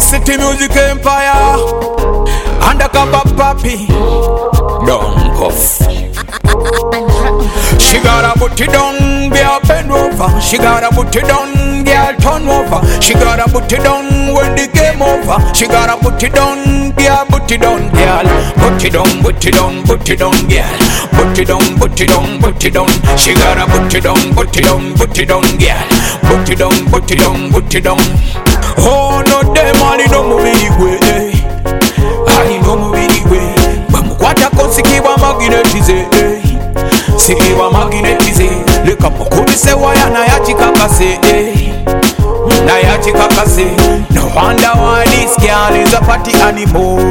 City Music Empire, undercover papi, don't cough. She gotta put it down, girl, bend over. She gotta put it down, girl, turn over. She gotta put it down when the game over. She gotta put it down, girl, put it down, girl. Put it down, put it down, put it down, girl. Put it down, put it down, put it down. She gotta put it down, put it down, put it down, girl. Put it down, put it down, put it down. Oh no, them money don't move anyway. I don't move anyway. Bamukwata konsikiwa magnetize. Sikiwa magnetize. Leka mukubise waya na yachikakase. Na yachikakase. No wonder why this girl is a party animal.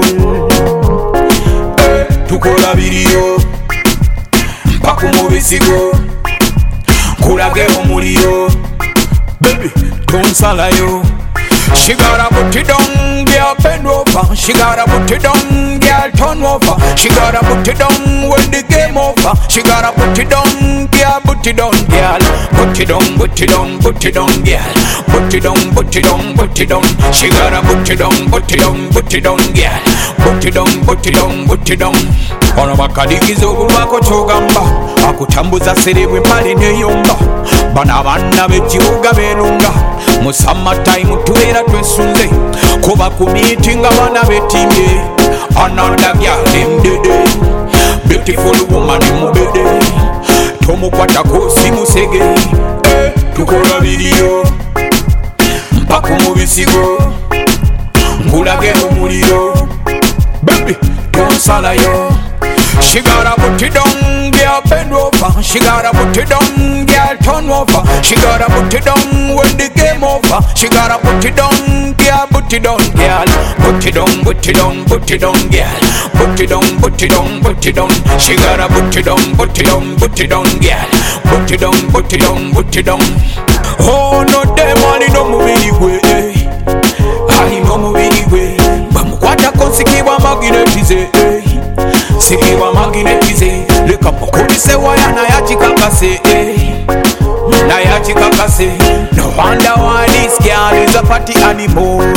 Tukola video mpaka mubisigo kulage omuliro. Baby tonsalayo. She gotta put it down, girl, bend over. She gotta put it down, girl, turn over. She gotta put it down when the game over. She gotta put it down, girl, put it down, girl. Put it down, put it down, put it down, girl. Put it down, put it down, put it down. She gotta put it down, put it down, put it down, girl. Put it down, put it down, put it down. Ono bakadigiza obulwako kyogamba akutambuza serebwe mpale neyomba bana abaana b'ekibuga beerunga mu summertime tubeera twesunze kuba ku meeting abaana betimbye another girl them dede beautiful woman mubede tomukwatako simusege tukola video mpaka mubisigo nkulage omuliro baby tonsalayo. She gotta put it down, girl, bend over. She gotta put it down, girl, turn over. She gotta put it down when the game over. She gotta put it down, girl, put it down, girl. Put it down, put it down, put it down, girl. Put it down, put it down, put it down. She gotta put it down, put it down, put it down, girl. Put it down, put it down, put it down. Oh no, them money don't move anyway. I don't move anyway. Bamukwata konsikiwa magnetize. Sikiwa magnetize. Leka mukubise waya na yachikakase. Na yachikakase. No wonder why this girl is a party animal.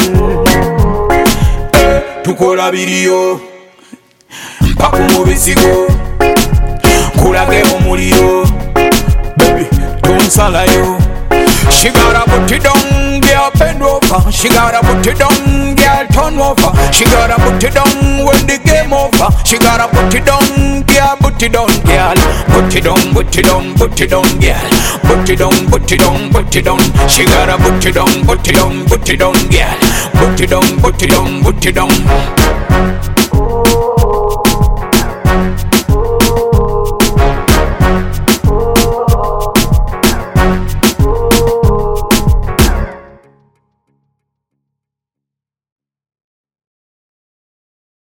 Tukola video mpaka mubisigo kulage omuliro. Baby tonsalayo. She gotta put it down, girl, bend over. She gotta put it down, girl, turn over. She gotta put it down when the game over. She gotta put it down, girl, put it down, girl. Put it down, put it down, put it down, girl. Put it down, put it down, put it down. She gotta put it down, put it down, put it down, girl. Put it down, put it down, put it down.